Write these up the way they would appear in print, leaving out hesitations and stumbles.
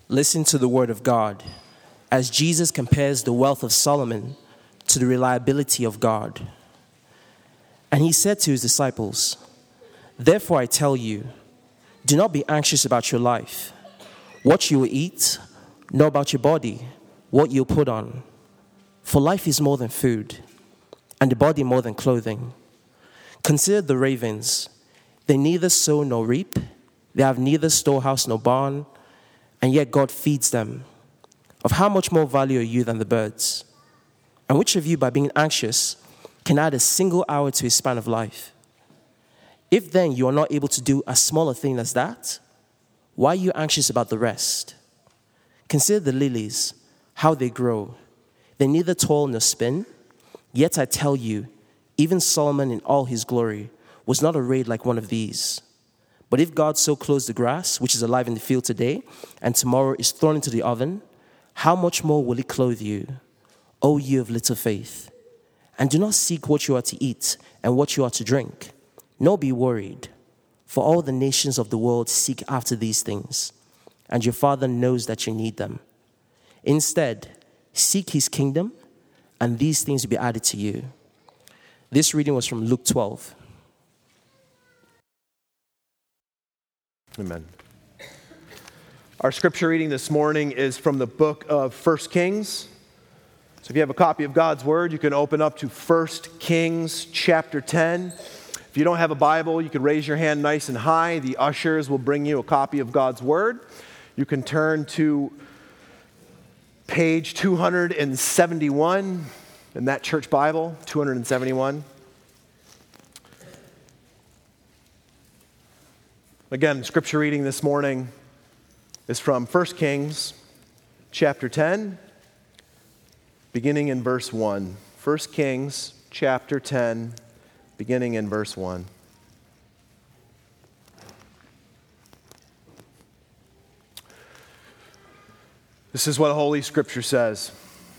Listen to the word of God as Jesus compares the wealth of Solomon to the reliability of God. And he said to his disciples, "Therefore I tell you, do not be anxious about your life, what you will eat, nor about your body, what you'll put on. For life is more than food, and the body more than clothing. Consider the ravens. They neither sow nor reap. They have neither storehouse nor barn, and yet God feeds them. Of how much more value are you than the birds? And which of you, by being anxious, can add a single hour to his span of life? If then you are not able to do as small a thing as that, why are you anxious about the rest? Consider the lilies, how they grow. They neither toil nor spin. Yet I tell you, even Solomon in all his glory was not arrayed like one of these. But if God so clothes the grass, which is alive in the field today, and tomorrow is thrown into the oven, how much more will he clothe you, O you of little faith? And do not seek what you are to eat and what you are to drink, nor be worried, for all the nations of the world seek after these things, and your Father knows that you need them. Instead, seek his kingdom, and these things will be added to you." This reading was from Luke 12. Amen. Our scripture reading this morning is from the book of 1 Kings. So if you have a copy of God's Word, you can open up to 1 Kings chapter 10. If you don't have a Bible, you can raise your hand nice and high. The ushers will bring you a copy of God's Word. You can turn to page 271 in that church Bible, 271. Again, scripture reading this morning is from 1 Kings chapter 10, beginning in verse 1. 1 Kings chapter 10, beginning in verse 1. This is what Holy Scripture says.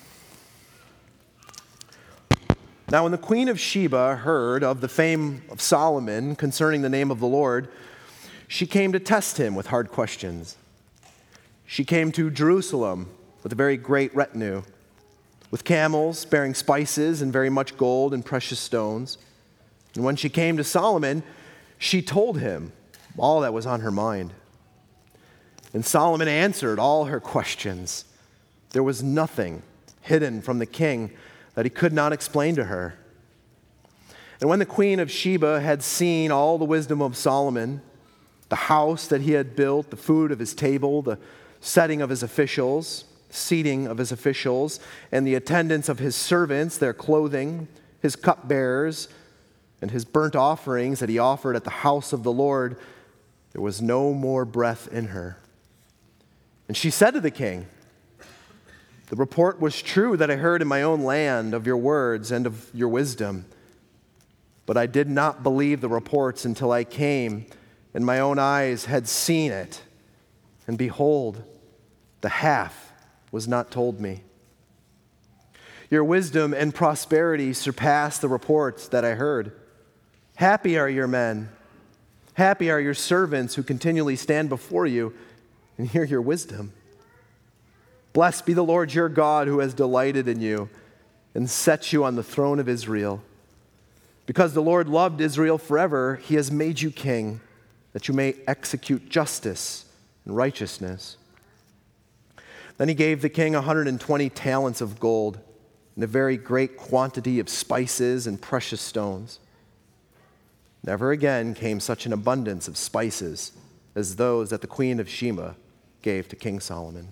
Now when the queen of Sheba heard of the fame of Solomon concerning the name of the Lord, she came to test him with hard questions. She came to Jerusalem with a very great retinue, with camels bearing spices and very much gold and precious stones. And when she came to Solomon, she told him all that was on her mind. And Solomon answered all her questions. There was nothing hidden from the king that he could not explain to her. And when the queen of Sheba had seen all the wisdom of Solomon, the house that he had built, the food of his table, the setting of his officials, seating of his officials, and the attendance of his servants, their clothing, his cupbearers, and his burnt offerings that he offered at the house of the Lord, there was no more breath in her. And she said to the king, "The report was true that I heard in my own land of your words and of your wisdom. But I did not believe the reports until I came, and my own eyes had seen it. And behold, the half was not told me. Your wisdom and prosperity surpass the reports that I heard. Happy are your men. Happy are your servants who continually stand before you and hear your wisdom. Blessed be the Lord your God who has delighted in you and set you on the throne of Israel. Because the Lord loved Israel forever, he has made you king, that you may execute justice and righteousness." Then he gave the king 120 talents of gold and a very great quantity of spices and precious stones. Never again came such an abundance of spices as those that the queen of Sheba gave to King Solomon.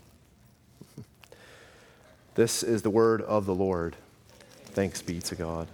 This is the word of the Lord. Thanks be to God.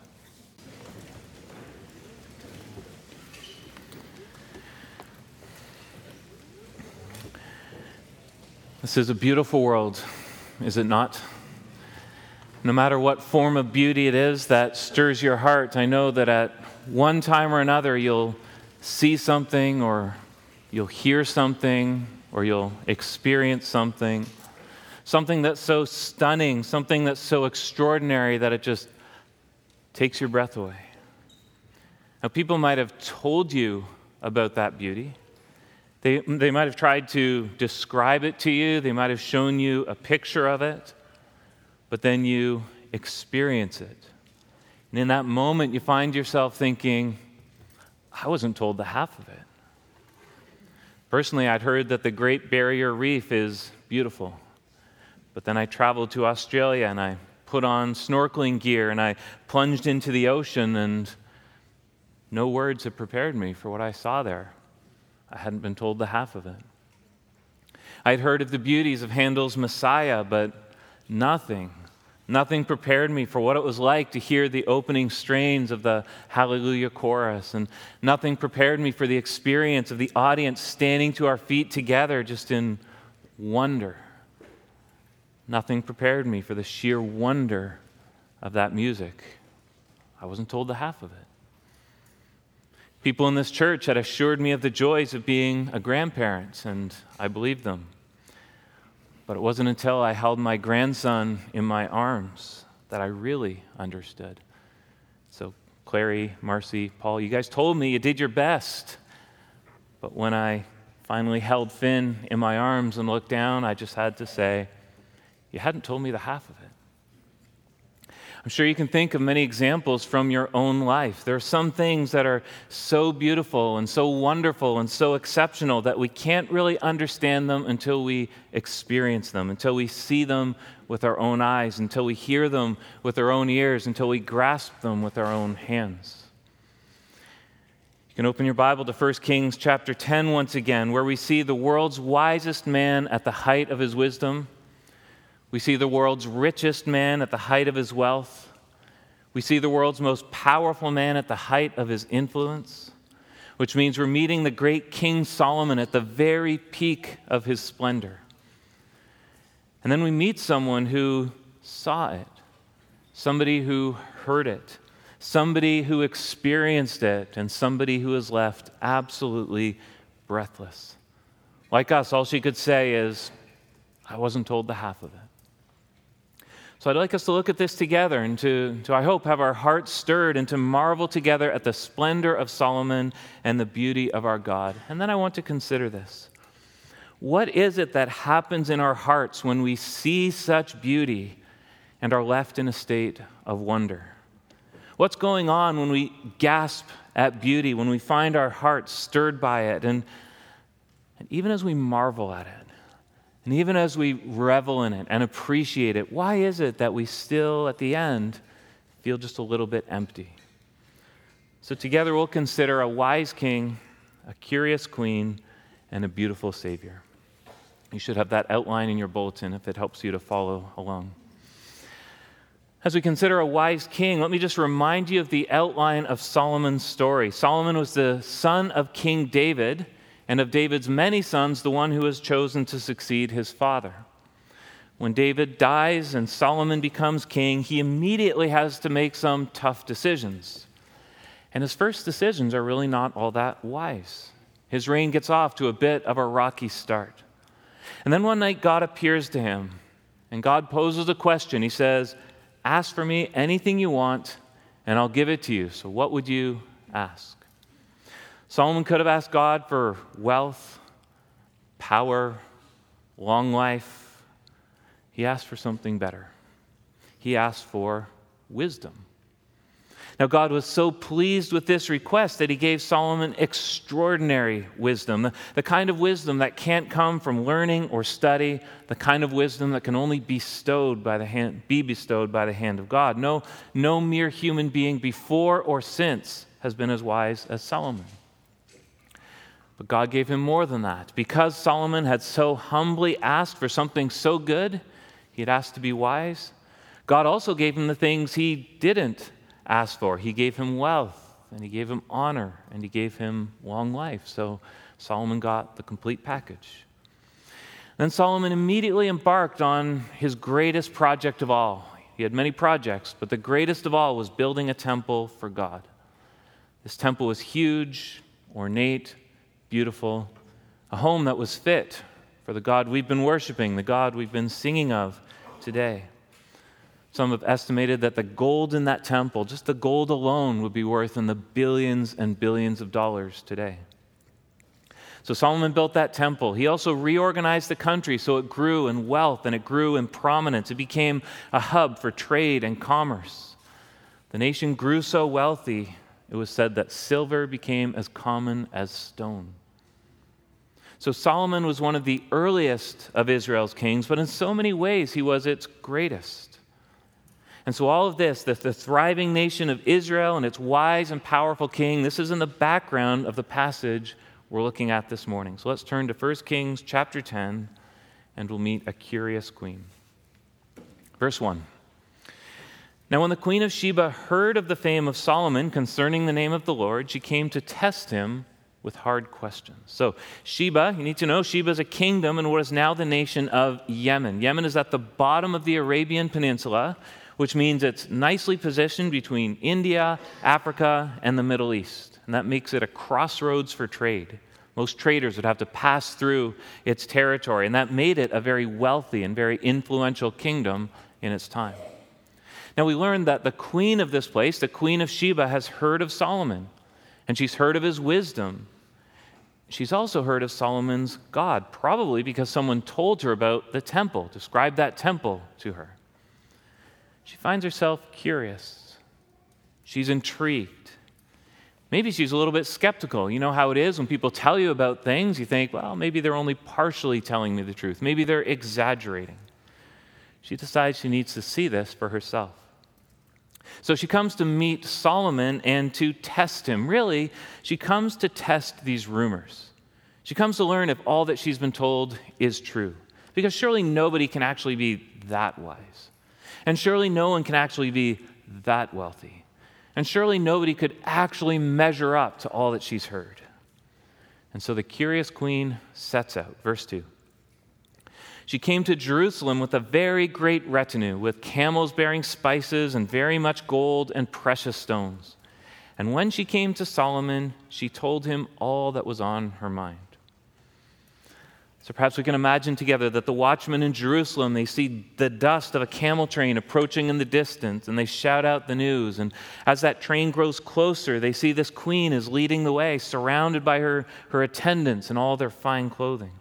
This is a beautiful world, is it not? No matter what form of beauty it is that stirs your heart, I know that at one time or another you'll see something, or you'll hear something, or you'll experience something that's so stunning, something that's so extraordinary that it just takes your breath away. Now, people might have told you about that beauty. They might have tried to describe it to you. They might have shown you a picture of it. But then you experience it. And in that moment, you find yourself thinking, I wasn't told the half of it. Personally, I'd heard that the Great Barrier Reef is beautiful. But then I traveled to Australia and I put on snorkeling gear and I plunged into the ocean, and no words had prepared me for what I saw there. I hadn't been told the half of it. I'd heard of the beauties of Handel's Messiah, but nothing prepared me for what it was like to hear the opening strains of the Hallelujah chorus, and nothing prepared me for the experience of the audience standing to our feet together just in wonder. Nothing prepared me for the sheer wonder of that music. I wasn't told the half of it. People in this church had assured me of the joys of being a grandparent, and I believed them. But it wasn't until I held my grandson in my arms that I really understood. So Clary, Marcy, Paul, you guys told me you did your best. But when I finally held Finn in my arms and looked down, I just had to say, you hadn't told me the half of it. I'm sure you can think of many examples from your own life. There are some things that are so beautiful and so wonderful and so exceptional that we can't really understand them until we experience them, until we see them with our own eyes, until we hear them with our own ears, until we grasp them with our own hands. You can open your Bible to 1 Kings chapter 10 once again, where we see the world's wisest man at the height of his wisdom. We see the world's richest man at the height of his wealth. We see the world's most powerful man at the height of his influence, which means we're meeting the great King Solomon at the very peak of his splendor. And then we meet someone who saw it, somebody who heard it, somebody who experienced it, and somebody who is left absolutely breathless. Like us, all she could say is, I wasn't told the half of it. So I'd like us to look at this together and to I hope, have our hearts stirred and to marvel together at the splendor of Solomon and the beauty of our God. And then I want to consider this. What is it that happens in our hearts when we see such beauty and are left in a state of wonder? What's going on when we gasp at beauty, when we find our hearts stirred by it, and even as we marvel at it? And even as we revel in it and appreciate it, why is it that we still, at the end, feel just a little bit empty? So together we'll consider a wise king, a curious queen, and a beautiful Savior. You should have that outline in your bulletin if it helps you to follow along. As we consider a wise king, let me just remind you of the outline of Solomon's story. Solomon was the son of King David, and of David's many sons, the one who was chosen to succeed his father. When David dies and Solomon becomes king, he immediately has to make some tough decisions. And his first decisions are really not all that wise. His reign gets off to a bit of a rocky start. And then one night God appears to him, and God poses a question. He says, ask for me anything you want, and I'll give it to you. So what would you ask? Solomon could have asked God for wealth, power, long life. He asked for something better. He asked for wisdom. Now, God was so pleased with this request that he gave Solomon extraordinary wisdom, the kind of wisdom that can't come from learning or study, the kind of wisdom that can only be bestowed by the hand of God. No mere human being before or since has been as wise as Solomon. But God gave him more than that. Because Solomon had so humbly asked for something so good, he had asked to be wise, God also gave him the things he didn't ask for. He gave him wealth, and he gave him honor, and he gave him long life. So Solomon got the complete package. Then Solomon immediately embarked on his greatest project of all. He had many projects, but the greatest of all was building a temple for God. This temple was huge, ornate, beautiful, a home that was fit for the God we've been worshiping, the God we've been singing of today. Some have estimated that the gold in that temple, just the gold alone, would be worth in the billions and billions of dollars today. So Solomon built that temple. He also reorganized the country so it grew in wealth and it grew in prominence. It became a hub for trade and commerce. The nation grew so wealthy, it was said that silver became as common as stone. So Solomon was one of the earliest of Israel's kings, but in so many ways he was its greatest. And so all of this, the thriving nation of Israel and its wise and powerful king, this is in the background of the passage we're looking at this morning. So let's turn to 1 Kings chapter 10, and we'll meet a curious queen. Verse 1. Now when the queen of Sheba heard of the fame of Solomon concerning the name of the Lord, she came to test him with hard questions. So Sheba, you need to know, Sheba is a kingdom in what is now the nation of Yemen. Yemen is at the bottom of the Arabian Peninsula, which means it's nicely positioned between India, Africa, and the Middle East. And that makes it a crossroads for trade. Most traders would have to pass through its territory, and that made it a very wealthy and very influential kingdom in its time. Now we learned that the queen of this place, the queen of Sheba, has heard of Solomon, and she's heard of his wisdom. She's also heard of Solomon's God, probably because someone told her about the temple, described that temple to her. She finds herself curious. She's intrigued. Maybe she's a little bit skeptical. You know how it is when people tell you about things, you think, well, maybe they're only partially telling me the truth. Maybe they're exaggerating. She decides she needs to see this for herself. So she comes to meet Solomon and to test him. Really, she comes to test these rumors. She comes to learn if all that she's been told is true. Because surely nobody can actually be that wise. And surely no one can actually be that wealthy. And surely nobody could actually measure up to all that she's heard. And so the curious queen sets out. Verse 2. She came to Jerusalem with a very great retinue, with camels bearing spices and very much gold and precious stones. And when she came to Solomon, she told him all that was on her mind. So perhaps we can imagine together that the watchmen in Jerusalem, they see the dust of a camel train approaching in the distance, and they shout out the news. And as that train grows closer, they see this queen is leading the way, surrounded by her attendants in all their fine clothing.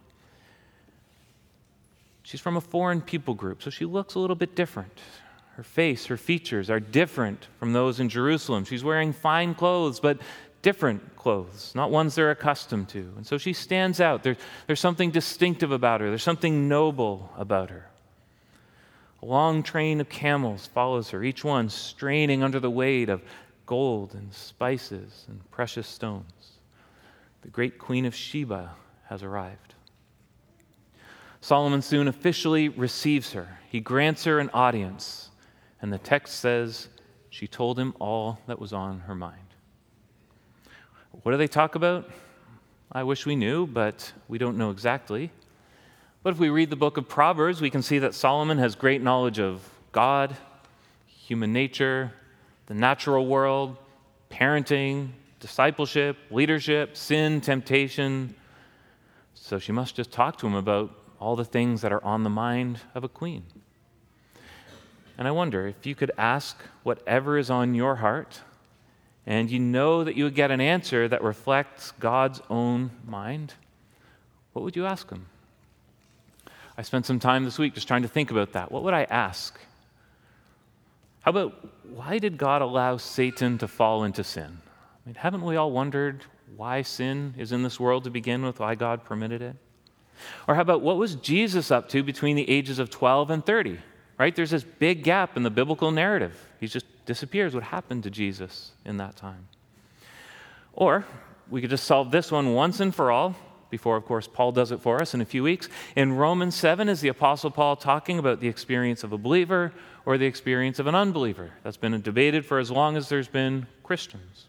She's from a foreign people group, so she looks a little bit different. Her face, her features are different from those in Jerusalem. She's wearing fine clothes, but different clothes, not ones they're accustomed to. And so she stands out. There's something distinctive about her. There's something noble about her. A long train of camels follows her, each one straining under the weight of gold and spices and precious stones. The great queen of Sheba has arrived. Solomon soon officially receives her. He grants her an audience. And the text says she told him all that was on her mind. What do they talk about? I wish we knew, but we don't know exactly. But if we read the book of Proverbs, we can see that Solomon has great knowledge of God, human nature, the natural world, parenting, discipleship, leadership, sin, temptation. So she must just talk to him about all the things that are on the mind of a queen. And I wonder if you could ask whatever is on your heart, and you know that you would get an answer that reflects God's own mind, what would you ask him? I spent some time this week just trying to think about that. What would I ask? How about, why did God allow Satan to fall into sin? I mean, haven't we all wondered why sin is in this world to begin with, why God permitted it? Or how about, what was Jesus up to between the ages of 12 and 30? Right? There's this big gap in the biblical narrative. He just disappears. What happened to Jesus in that time? Or we could just solve this one once and for all, before, of course, Paul does it for us in a few weeks. In Romans 7, is the Apostle Paul talking about the experience of a believer or the experience of an unbeliever? That's been debated for as long as there's been Christians.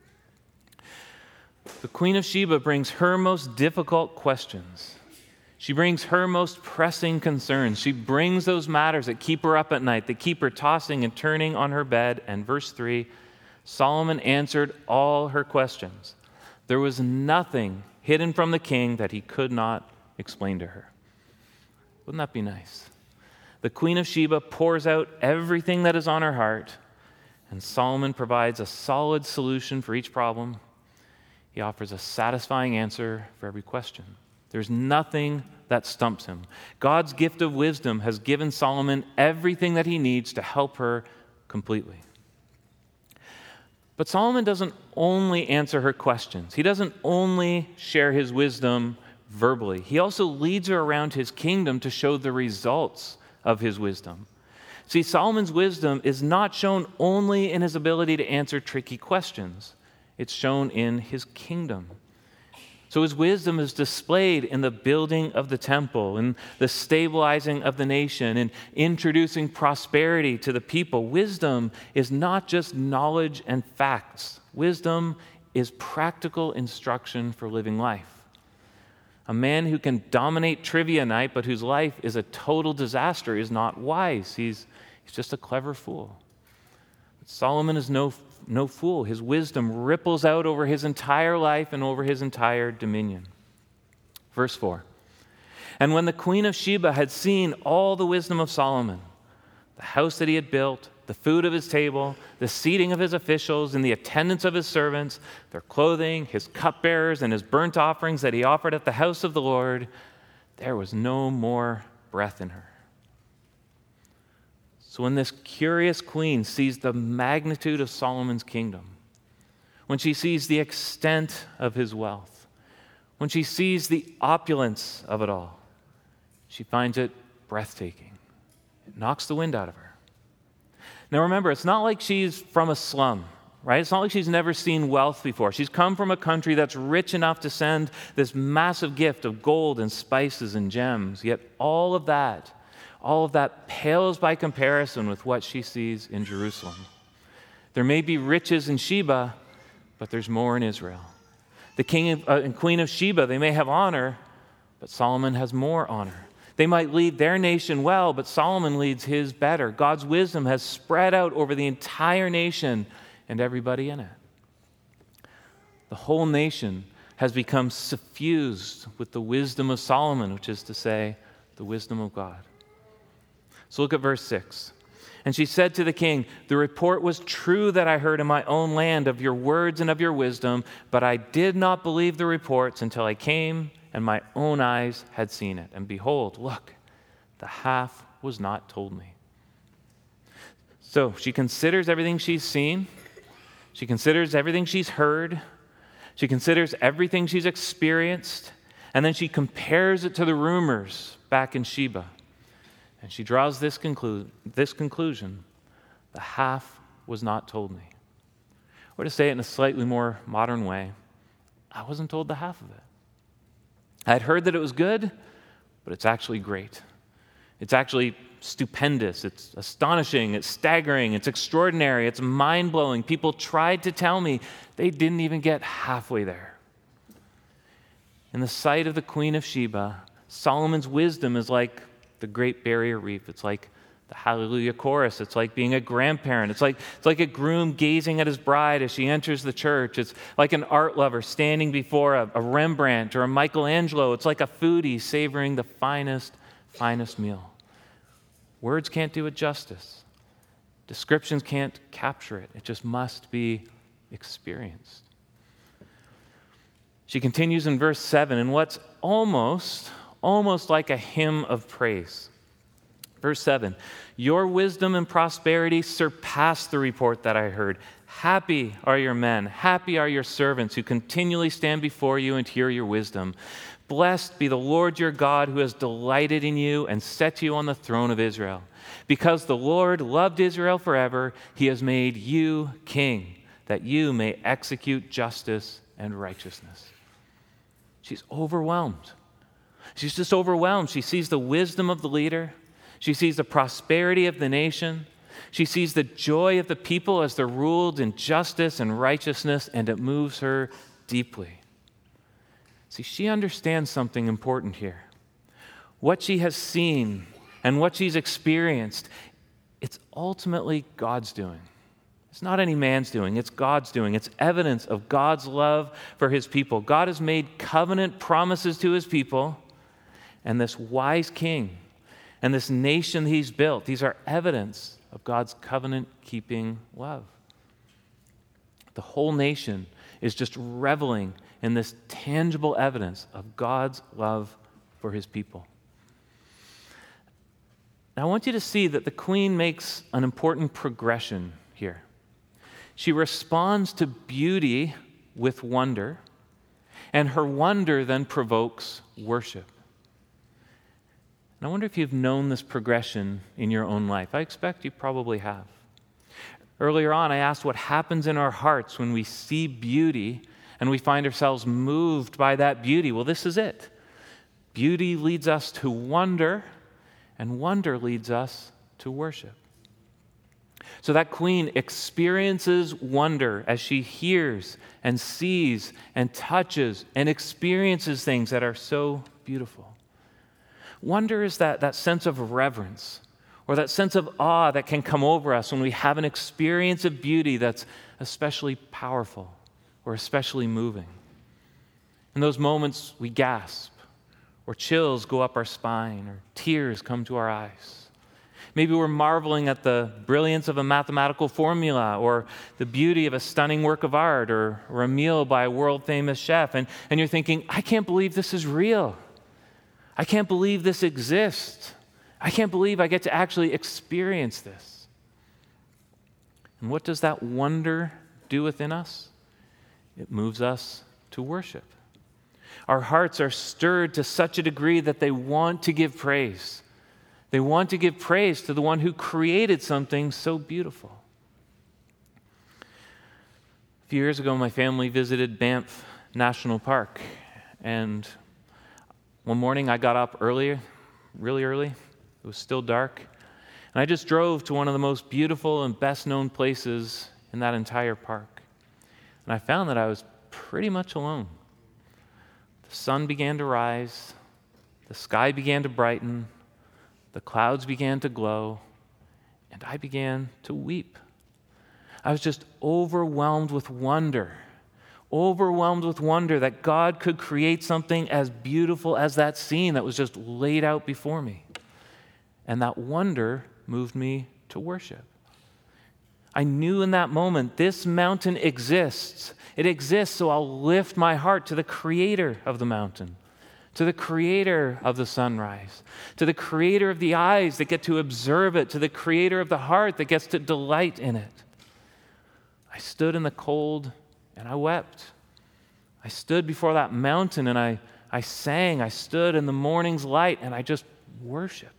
The Queen of Sheba brings her most difficult questions. She brings her most pressing concerns. She brings those matters that keep her up at night, that keep her tossing and turning on her bed. And verse 3, Solomon answered all her questions. There was nothing hidden from the king that he could not explain to her. Wouldn't that be nice? The Queen of Sheba pours out everything that is on her heart, and Solomon provides a solid solution for each problem. He offers a satisfying answer for every question. There's nothing that stumps him. God's gift of wisdom has given Solomon everything that he needs to help her completely. But Solomon doesn't only answer her questions. He doesn't only share his wisdom verbally. He also leads her around his kingdom to show the results of his wisdom. See, Solomon's wisdom is not shown only in his ability to answer tricky questions. It's shown in his kingdom. So his wisdom is displayed in the building of the temple, in the stabilizing of the nation, in introducing prosperity to the people. Wisdom is not just knowledge and facts. Wisdom is practical instruction for living life. A man who can dominate trivia night but whose life is a total disaster is not wise. He's just a clever fool. But Solomon is no fool. His wisdom ripples out over his entire life and over his entire dominion. Verse 4. And when the queen of Sheba had seen all the wisdom of Solomon, the house that he had built, the food of his table, the seating of his officials, and the attendance of his servants, their clothing, his cupbearers, and his burnt offerings that he offered at the house of the Lord, there was no more breath in her. So when this curious queen sees the magnitude of Solomon's kingdom, when she sees the extent of his wealth, when she sees the opulence of it all, she finds it breathtaking. It knocks the wind out of her. Now remember, it's not like she's from a slum, right? It's not like she's never seen wealth before. She's come from a country that's rich enough to send this massive gift of gold and spices and gems. Yet all of that pales by comparison with what she sees in Jerusalem. There may be riches in Sheba, but there's more in Israel. The king and queen of Sheba, they may have honor, but Solomon has more honor. They might lead their nation well, but Solomon leads his better. God's wisdom has spread out over the entire nation and everybody in it. The whole nation has become suffused with the wisdom of Solomon, which is to say, the wisdom of God. So look at verse 6. And she said to the king, "The report was true that I heard in my own land of your words and of your wisdom, but I did not believe the reports until I came and my own eyes had seen it. And behold, look, the half was not told me." So she considers everything she's seen. She considers everything she's heard. She considers everything she's experienced. And then she compares it to the rumors back in Sheba. And she draws this conclusion: the half was not told me. Or to say it in a slightly more modern way, I wasn't told the half of it. I'd heard that it was good, but it's actually great. It's actually stupendous. It's astonishing. It's staggering. It's extraordinary. It's mind-blowing. People tried to tell me. They didn't even get halfway there. In the sight of the Queen of Sheba, Solomon's wisdom is like the Great Barrier Reef. It's like the Hallelujah Chorus. It's like being a grandparent. It's like a groom gazing at his bride as she enters the church. It's like an art lover standing before a Rembrandt or a Michelangelo. It's like a foodie savoring the finest meal. Words can't do it justice. Descriptions can't capture it. It just must be experienced. She continues in verse 7 in what's almost like a hymn of praise. Verse 7, "Your wisdom and prosperity surpass the report that I heard. Happy are your men, happy are your servants who continually stand before you and hear your wisdom. Blessed be the Lord your God who has delighted in you and set you on the throne of Israel. Because the Lord loved Israel forever, he has made you king, that you may execute justice and righteousness." She's overwhelmed. She's just overwhelmed. She sees the wisdom of the leader. She sees the prosperity of the nation. She sees the joy of the people as they're ruled in justice and righteousness, and it moves her deeply. See, she understands something important here. What she has seen and what she's experienced, it's ultimately God's doing. It's not any man's doing, it's God's doing. It's evidence of God's love for his people. God has made covenant promises to his people, and this wise king and this nation he's built, these are evidence of God's covenant-keeping love. The whole nation is just reveling in this tangible evidence of God's love for his people. Now, I want you to see that the queen makes an important progression here. She responds to beauty with wonder, and her wonder then provokes worship. And I wonder if you've known this progression in your own life. I expect you probably have. Earlier on, I asked what happens in our hearts when we see beauty and we find ourselves moved by that beauty. Well, this is it. Beauty leads us to wonder, and wonder leads us to worship. So that queen experiences wonder as she hears and sees and touches and experiences things that are so beautiful. Wonder is that sense of reverence or that sense of awe that can come over us when we have an experience of beauty that's especially powerful or especially moving. In those moments, we gasp, or chills go up our spine, or tears come to our eyes. Maybe we're marveling at the brilliance of a mathematical formula, or the beauty of a stunning work of art, or a meal by a world-famous chef, and you're thinking, I can't believe this is real. I can't believe this exists. I can't believe I get to actually experience this. And what does that wonder do within us? It moves us to worship. Our hearts are stirred to such a degree that they want to give praise. They want to give praise to the one who created something so beautiful. A few years ago, my family visited Banff National Park, and one morning I got up early, really early. It was still dark, and I just drove to one of the most beautiful and best-known places in that entire park. And I found that I was pretty much alone. The sun began to rise, the sky began to brighten, the clouds began to glow, and I began to weep. I was just overwhelmed with wonder that God could create something as beautiful as that scene that was just laid out before me. And that wonder moved me to worship. I knew in that moment, this mountain exists. It exists, so I'll lift my heart to the creator of the mountain, to the creator of the sunrise, to the creator of the eyes that get to observe it, to the creator of the heart that gets to delight in it. I stood in the cold and I wept. I stood before that mountain and I sang. I stood in the morning's light and I just worshiped.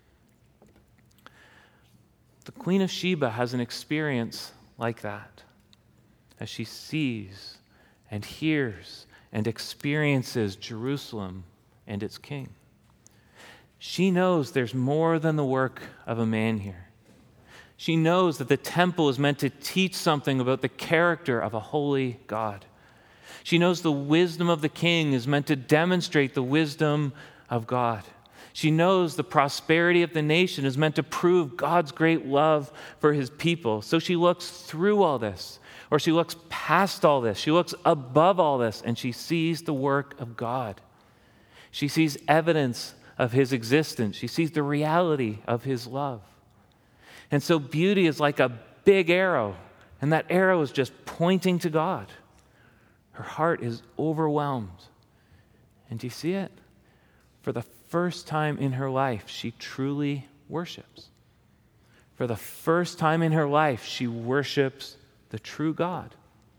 The Queen of Sheba has an experience like that as she sees and hears and experiences Jerusalem and its king. She knows there's more than the work of a man here. She knows that the temple is meant to teach something about the character of a holy God. She knows the wisdom of the king is meant to demonstrate the wisdom of God. She knows the prosperity of the nation is meant to prove God's great love for his people. So she looks through all this, or she looks past all this. She looks above all this, and she sees the work of God. She sees evidence of his existence. She sees the reality of his love. And so beauty is like a big arrow, and that arrow is just pointing to God. Her heart is overwhelmed. And do you see it? For the first time in her life, she truly worships. For the first time in her life, she worships the true God.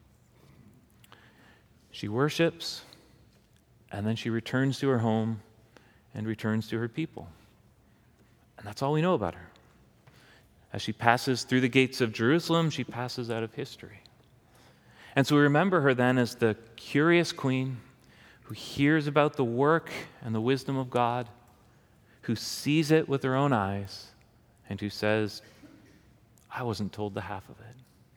She worships, and then she returns to her home and returns to her people. And that's all we know about her. As she passes through the gates of Jerusalem, she passes out of history. And so we remember her then as the curious queen who hears about the work and the wisdom of God, who sees it with her own eyes, and who says, I wasn't told the half of it.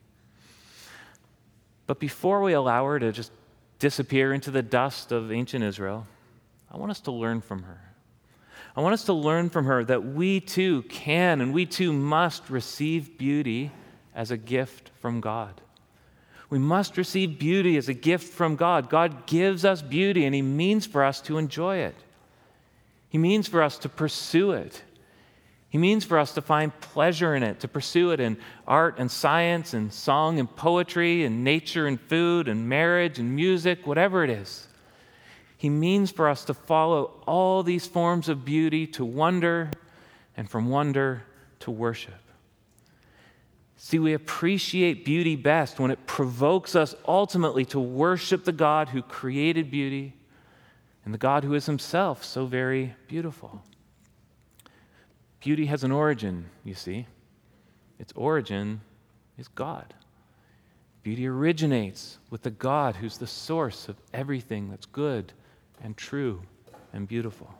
But before we allow her to just disappear into the dust of ancient Israel, I want us to learn from her. I want us to learn from her that we too can and we too must receive beauty as a gift from God. We must receive beauty as a gift from God. God gives us beauty, and he means for us to enjoy it. He means for us to pursue it. He means for us to find pleasure in it, to pursue it in art and science and song and poetry and nature and food and marriage and music, whatever it is. He means for us to follow all these forms of beauty, to wonder, and from wonder to worship. See, we appreciate beauty best when it provokes us ultimately to worship the God who created beauty and the God who is himself so very beautiful. Beauty has an origin, you see. Its origin is God. Beauty originates with the God who's the source of everything that's good and true and beautiful.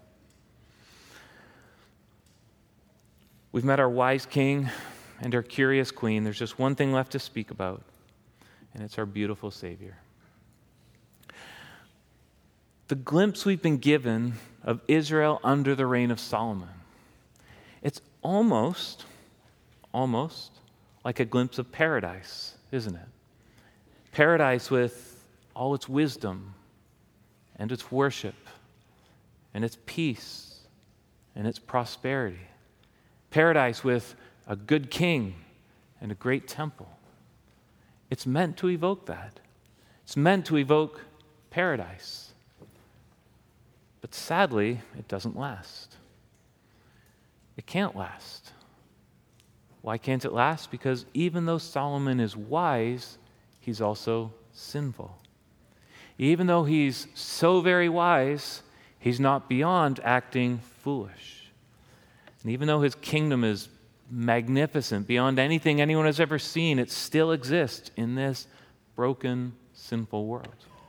We've met our wise king and our curious queen. There's just one thing left to speak about, and it's our beautiful Savior. The glimpse we've been given of Israel under the reign of Solomon, it's almost like a glimpse of paradise, isn't it? Paradise with all its wisdom and its worship and its peace and its prosperity. Paradise with a good king and a great temple. It's meant to evoke that. It's meant to evoke paradise. But sadly, it doesn't last. It can't last. Why can't it last? Because even though Solomon is wise, he's also sinful. Even though he's so very wise, he's not beyond acting foolish. And even though his kingdom is magnificent, beyond anything anyone has ever seen, it still exists in this broken, sinful world.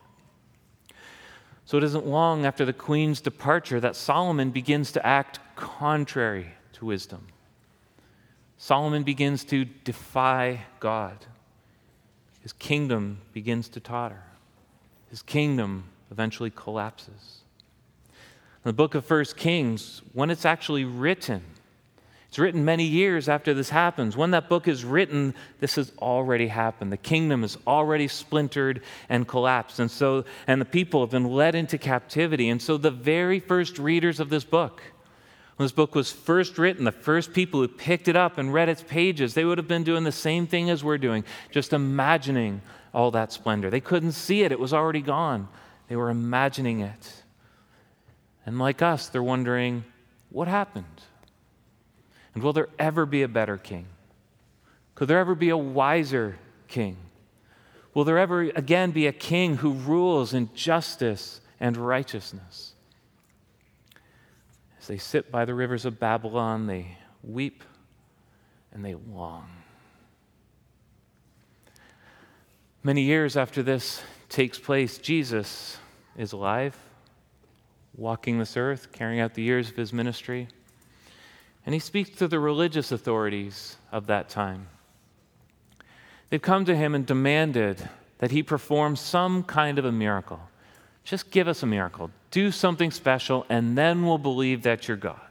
So it isn't long after the queen's departure that Solomon begins to act contrary to wisdom. Solomon begins to defy God. His kingdom begins to totter. His kingdom eventually collapses. In the book of 1 Kings, when it's actually written, it's written many years after this happens. When that book is written, this has already happened. The kingdom is already splintered and collapsed. And the people have been led into captivity. And so the very first readers of this book, when this book was first written, the first people who picked it up and read its pages, they would have been doing the same thing as we're doing, just imagining all that splendor. They couldn't see it. It was already gone. They were imagining it. And like us, they're wondering, what happened? And will there ever be a better king? Could there ever be a wiser king? Will there ever again be a king who rules in justice and righteousness? As they sit by the rivers of Babylon, they weep and they long. Many years after this takes place, Jesus is alive, walking this earth, carrying out the years of his ministry. And he speaks to the religious authorities of that time. They've come to him and demanded that he perform some kind of a miracle. Just give us a miracle. Do something special, and then we'll believe that you're God.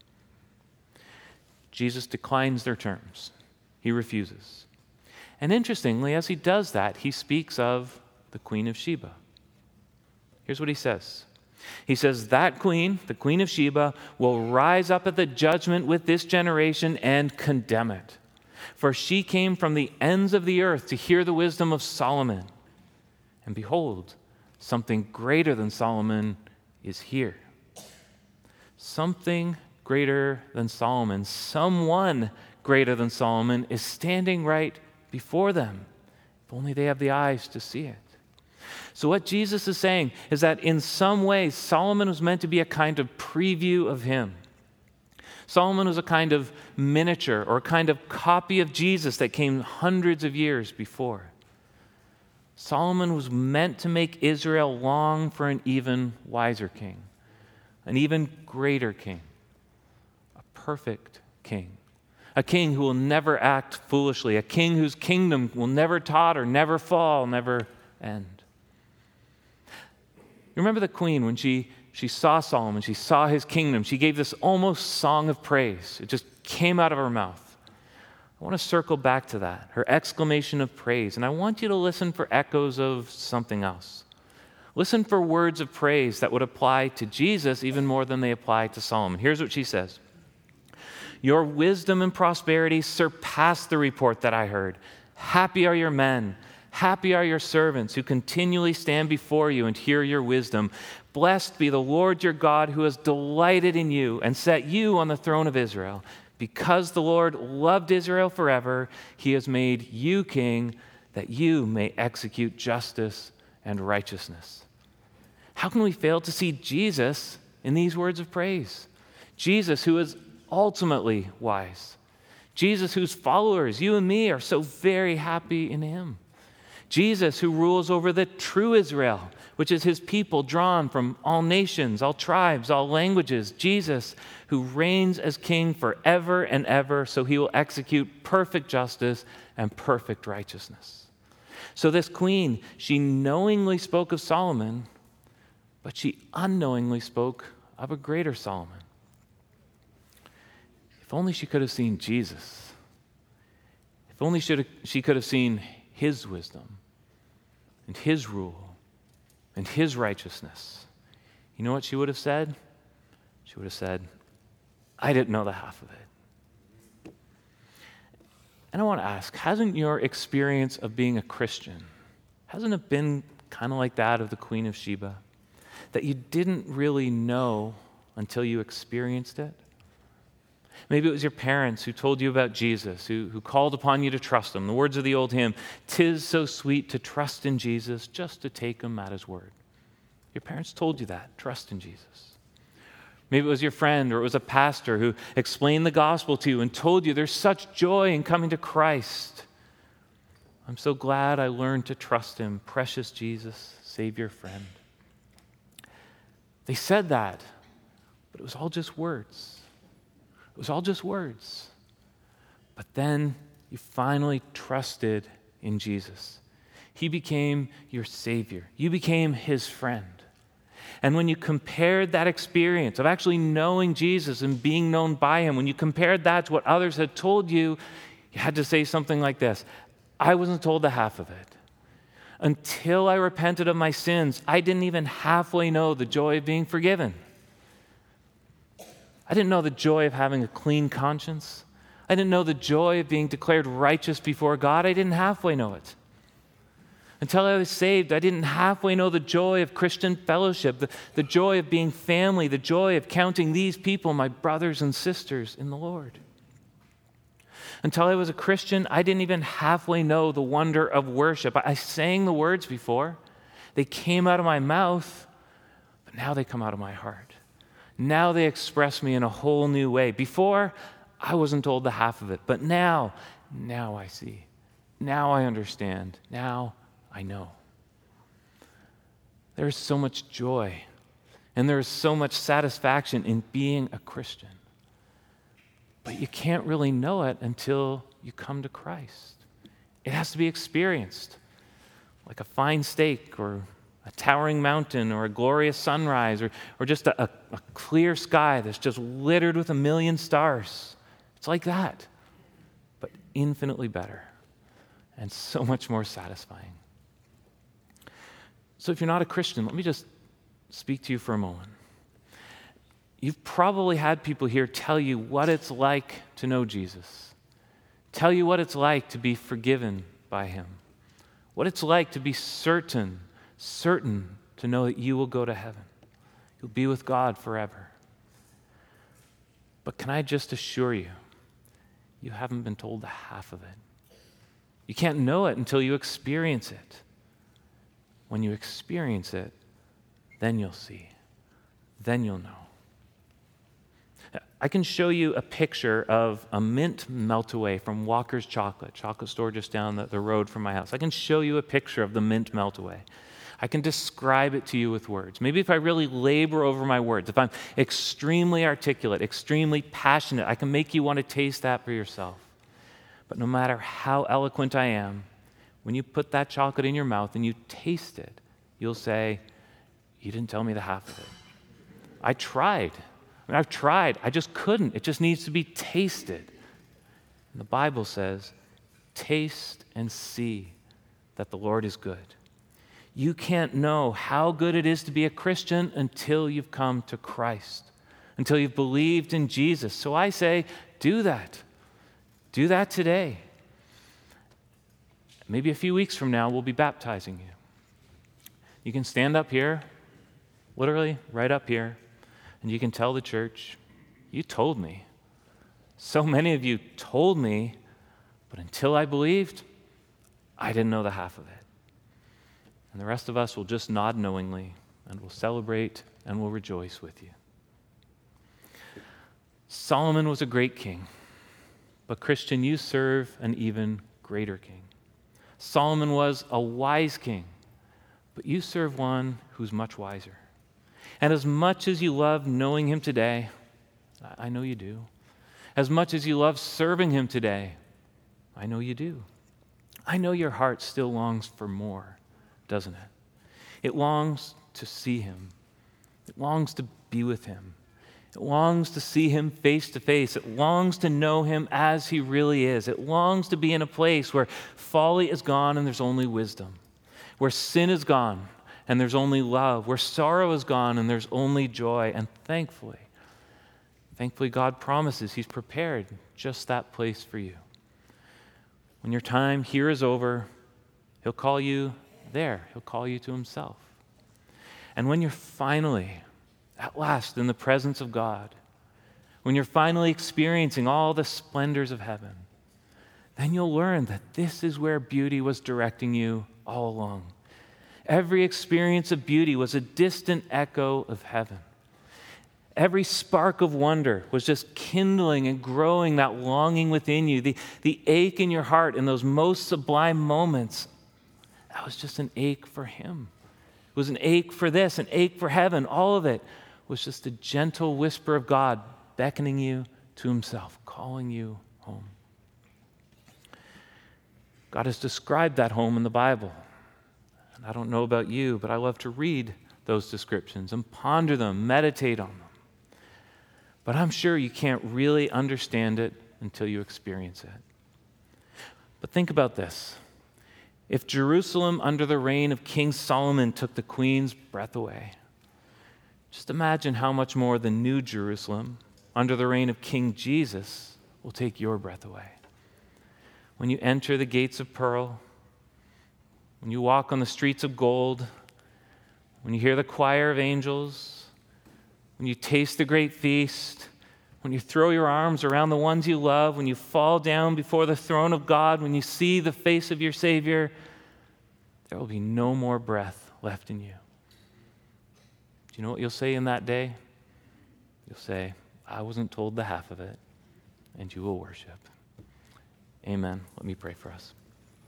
Jesus declines their terms. He refuses. And interestingly, as he does that, he speaks of the Queen of Sheba. Here's what he says. He says, that queen, the Queen of Sheba, will rise up at the judgment with this generation and condemn it. For she came from the ends of the earth to hear the wisdom of Solomon. And behold, something greater than Solomon is here. Something greater than Solomon, someone greater than Solomon is standing right before them. If only they have the eyes to see it. So what Jesus is saying is that in some ways, Solomon was meant to be a kind of preview of him. Solomon was a kind of miniature or a kind of copy of Jesus that came hundreds of years before. Solomon was meant to make Israel long for an even wiser king, an even greater king, a perfect king, a king who will never act foolishly, a king whose kingdom will never totter, never fall, never end. You remember the queen when she saw Solomon, she saw his kingdom, she gave this almost song of praise. It just came out of her mouth. I want to circle back to that, her exclamation of praise, and I want you to listen for echoes of something else. Listen for words of praise that would apply to Jesus even more than they apply to Solomon. Here's what she says. Your wisdom and prosperity surpass the report that I heard. Happy are your men. Happy are your servants who continually stand before you and hear your wisdom. Blessed be the Lord your God who has delighted in you and set you on the throne of Israel. Because the Lord loved Israel forever, he has made you king that you may execute justice and righteousness. How can we fail to see Jesus in these words of praise? Jesus, who is ultimately wise. Jesus, whose followers, you and me, are so very happy in him. Jesus, who rules over the true Israel, which is his people drawn from all nations, all tribes, all languages. Jesus, who reigns as king forever and ever, so he will execute perfect justice and perfect righteousness. So this queen, she knowingly spoke of Solomon, but she unknowingly spoke of a greater Solomon. If only she could have seen Jesus. If only she could have seen his wisdom and his rule and his righteousness. You know what she would have said? She would have said, I didn't know the half of it. And I want to ask, hasn't your experience of being a Christian, hasn't it been kind of like that of the Queen of Sheba? That you didn't really know until you experienced it? Maybe it was your parents who told you about Jesus, who called upon you to trust him. The words of the old hymn, "'Tis so sweet to trust in Jesus, just to take him at his word." Your parents told you that, trust in Jesus. Maybe it was your friend or it was a pastor who explained the gospel to you and told you there's such joy in coming to Christ. I'm so glad I learned to trust him, precious Jesus, Savior, friend. They said that, but it was all just words. It was all just words. But then you finally trusted in Jesus. He became your Savior. You became his friend. And when you compared that experience of actually knowing Jesus and being known by him, when you compared that to what others had told you, you had to say something like this: I wasn't told the half of it. Until I repented of my sins, I didn't even halfway know the joy of being forgiven. I didn't know the joy of having a clean conscience. I didn't know the joy of being declared righteous before God. I didn't halfway know it. Until I was saved, I didn't halfway know the joy of Christian fellowship, the joy of being family, the joy of counting these people my brothers and sisters in the Lord. Until I was a Christian, I didn't even halfway know the wonder of worship. I sang the words before. They came out of my mouth, but now they come out of my heart. Now they express me in a whole new way. Before, I wasn't told the half of it, but now I see. Now I understand. Now I know. There is so much joy and there is so much satisfaction in being a Christian. But you can't really know it until you come to Christ. It has to be experienced, like a fine steak or a towering mountain or a glorious sunrise or just a clear sky that's just littered with 1,000,000 stars. It's like that, but infinitely better and so much more satisfying. So if you're not a Christian, let me just speak to you for a moment. You've probably had people here tell you what it's like to know Jesus, tell you what it's like to be forgiven by him, what it's like to be certain to know that you will go to heaven. You'll be with God forever. But can I just assure you, you haven't been told the half of it. You can't know it until you experience it. When you experience it, then you'll see. Then you'll know. I can show you a picture of a mint melt-away from Walker's chocolate store just down the road from my house. I can show you a picture of the mint melt-away. I can describe it to you with words. Maybe if I really labor over my words, if I'm extremely articulate, extremely passionate, I can make you want to taste that for yourself. But no matter how eloquent I am, when you put that chocolate in your mouth and you taste it, you'll say, you didn't tell me the half of it. I've tried. I just couldn't. It just needs to be tasted. And the Bible says, taste and see that the Lord is good. You can't know how good it is to be a Christian until you've come to Christ, until you've believed in Jesus. So I say, do that. Do that today. Maybe a few weeks from now, we'll be baptizing you. You can stand up here, literally right up here, and you can tell the church, you told me. So many of you told me, but until I believed, I didn't know the half of it. And the rest of us will just nod knowingly, and we'll celebrate and we'll rejoice with you. Solomon was a great king, but Christian, you serve an even greater king. Solomon was a wise king, but you serve one who's much wiser. And as much as you love knowing him today, I know you do. As much as you love serving him today, I know you do. I know your heart still longs for more, doesn't it? It longs to see him. It longs to be with him. It longs to see him face to face. It longs to know him as he really is. It longs to be in a place where folly is gone and there's only wisdom, where sin is gone and there's only love, where sorrow is gone and there's only joy. And thankfully, God promises he's prepared just that place for you. When your time here is over, he'll call you there. He'll call you to himself. And when you're finally, at last, in the presence of God, when you're finally experiencing all the splendors of heaven, then you'll learn that this is where beauty was directing you all along. Every experience of beauty was a distant echo of heaven. Every spark of wonder was just kindling and growing that longing within you. The ache in your heart in those most sublime moments, that was just an ache for him. It was an ache for this, an ache for heaven. All of it was just a gentle whisper of God beckoning you to himself, calling you home. God has described that home in the Bible. And I don't know about you, but I love to read those descriptions and ponder them, meditate on them. But I'm sure you can't really understand it until you experience it. But think about this. If Jerusalem under the reign of King Solomon took the queen's breath away, just imagine how much more the new Jerusalem under the reign of King Jesus will take your breath away. When you enter the gates of pearl, when you walk on the streets of gold, when you hear the choir of angels, when you taste the great feast, when you throw your arms around the ones you love, when you fall down before the throne of God, when you see the face of your Savior, there will be no more breath left in you. Do you know what you'll say in that day? You'll say, I wasn't told the half of it, and you will worship. Amen. Let me pray for us.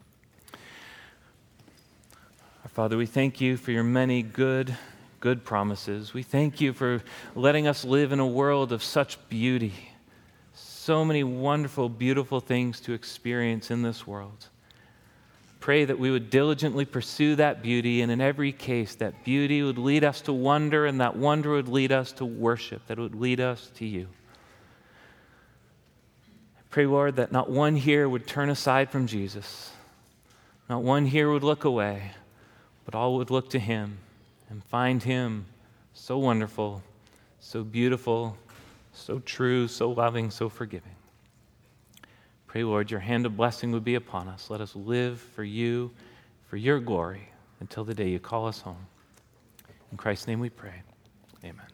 Our Father, we thank you for your many good promises. We thank you for letting us live in a world of such beauty, so many wonderful, beautiful things to experience in this world. Pray that we would diligently pursue that beauty, and in every case, that beauty would lead us to wonder, and that wonder would lead us to worship, that it would lead us to you. I pray, Lord, that not one here would turn aside from Jesus, not one here would look away, but all would look to him and find him so wonderful, so beautiful, so true, so loving, so forgiving. Pray, Lord, your hand of blessing would be upon us. Let us live for you, for your glory, until the day you call us home. In Christ's name we pray. Amen.